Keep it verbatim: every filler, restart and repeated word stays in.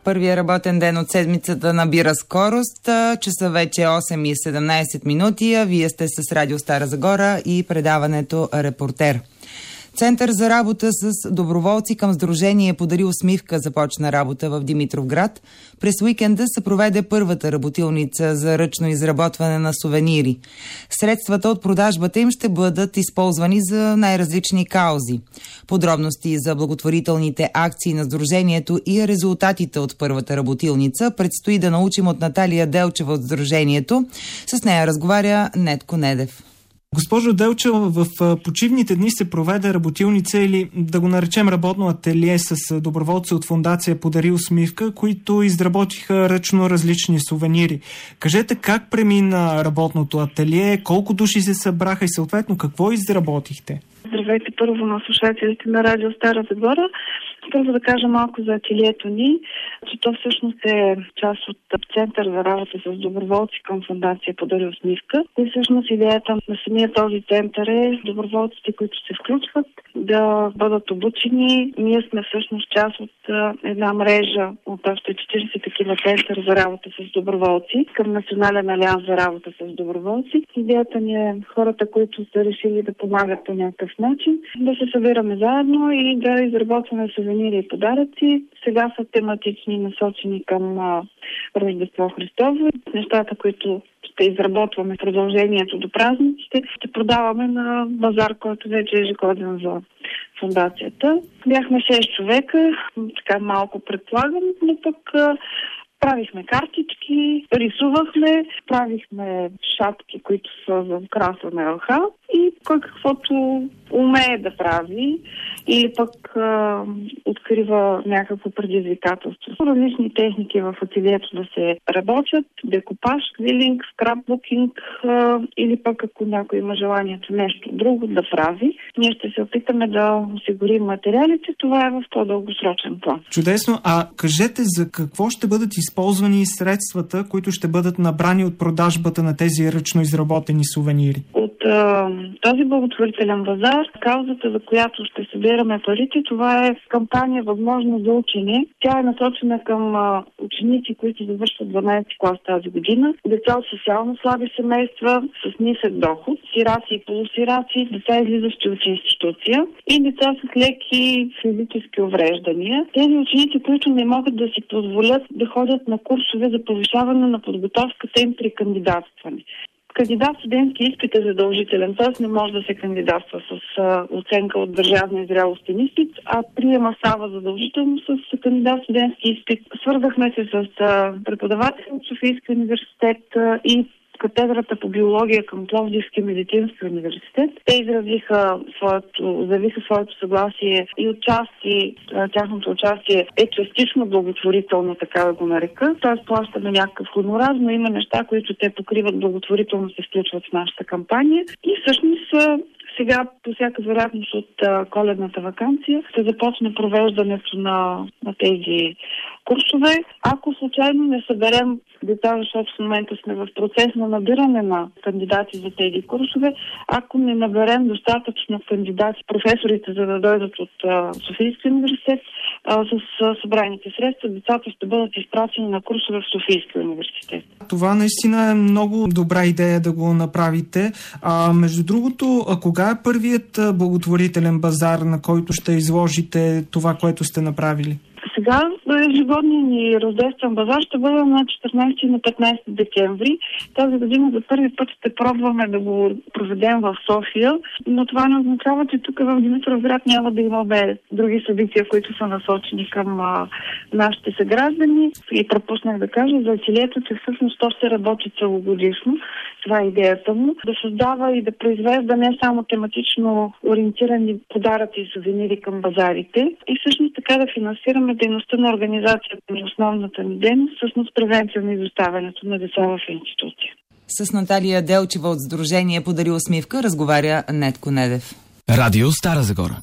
Първият работен ден от седмицата набира скорост. Часа вече осем и седемнайсет минути, а вие сте с Радио Стара Загора и предаването Репортер. Център за работа с доброволци към Сдружение Подари усмивка започна работа в Димитровград. През уикенда се проведе първата работилница за ръчно изработване на сувенири. Средствата от продажбата им ще бъдат използвани за най-различни каузи. Подробности за благотворителните акции на Сдружението и резултатите от първата работилница предстои да научим от Наталия Делчева от Сдружението. С нея разговаря Нетко Недев. Госпожо Делчева, в почивните дни се проведе работилница или да го наречем работно ателие с доброволци от фондация Подари усмивка, които изработиха ръчно различни сувенири. Кажете как премина работното ателие, колко души се събраха и съответно какво изработихте? Здравейте първо на слушателите на Радио Стара Загора. Първо да кажа малко за ателието ни, че то всъщност е част от Център за работа с доброволци към фондация Подари усмивка. И всъщност идеята на самия този център е доброволците, които се включват, да бъдат обучени. Ние сме всъщност част от една мрежа от още четирийсет такива центъра за работа с доброволци към Национален алианс за работа с доброволци. Идеята ни е хората, които са решили да помагат по някакъв начин, да се събираме заедно и да изработваме сувенири и подаръци. Сега са тематични, насочени към а, Рождество Христово. Нещата, които ще изработваме в продължението до празниците, ще продаваме на базар, който вече е ежегоден за фондацията. Бяхме шест човека, така малко предполагам, но пък а, правихме картички, рисувахме, правихме шапки, които са за украсване елха и кой каквото умее да прави или пък а, открива някакво предизвикателство. Различни техники в ателието да се работят, декупаж, квилинг, скрапбукинг а, или пък ако някой има желанието нещо друго да прави. Ние ще се опитаме да осигурим материалите. Това е в по-дългосрочен план. Чудесно. А кажете за какво ще бъдат използвани средствата, които ще бъдат набрани от продажбата на тези ръчно изработени сувенири? От а, този благотворителен базар, каузата, за която ще събираме парите, това е кампания Възможност за учене. Тя е насочена към а, ученици, които завършват дванайсети клас тази година, деца от социално слаби семейства с нисък доход, сираци и полусираци, деца излизащи от институция и деца с леки физически увреждания. Тези ученици, които не могат да си позволят да ходят на курсове за повишаване на подготовката им при кандидатстване. Кандидат студентски изпит е задължителен, т.е. не може да се кандидатства с а, оценка от държавния зрялостен изпит, а приема става задължително с кандидат студентски изпит. Свързахме се с а, преподаватели от Софийския университет а, и катедрата по биология към Пловдивския медицински университет. Те изразиха своето, заявиха своето съгласие и отчасти, тяхното участие е частично благотворително, така да го нарека. Т.е. плащаме някакъв хонорар, но има неща, които те покриват благотворително, се включват в нашата кампания. И всъщност сега, по всяка вероятност от а, коледната ваканция, ще започне провеждането на, на тези курсове. Ако случайно не съберем деца, защото в момента сме в процес на набиране на кандидати за тези курсове, ако не наберем достатъчно кандидати, професорите, за да дойдат от а, Софийския университет, а, с а, събраните средства, децата ще бъдат изпратени на курсове в Софийския университет. Това наистина е много добра идея да го направите. А, между другото, а кога е първият благотворителен базар, на който ще изложите това, което сте направили? Сега ежегодният ни рождествен базар ще бъде на четиринайсети и на петнайсети декември. Тази година за първи път ще пробваме да го проведем в София, но това не означава, че тук в Димитровград няма да имаме други събития, които са насочени към а, нашите съграждани. И пропуснах да кажа за ателието, че всъщност то ще работи целогодишно. Това е идеята му. Да създава и да произвежда не само тематично ориентирани подаръци и сувенири към базарите, и всъщност така да финансираме дейността на организацията ни, основната ни дейност, всъщност превенция на изоставянето на деца в институция. С Наталия Делчева от Сдружение Подари усмивка разговаря Нетко Недев. Радио Стара Загора.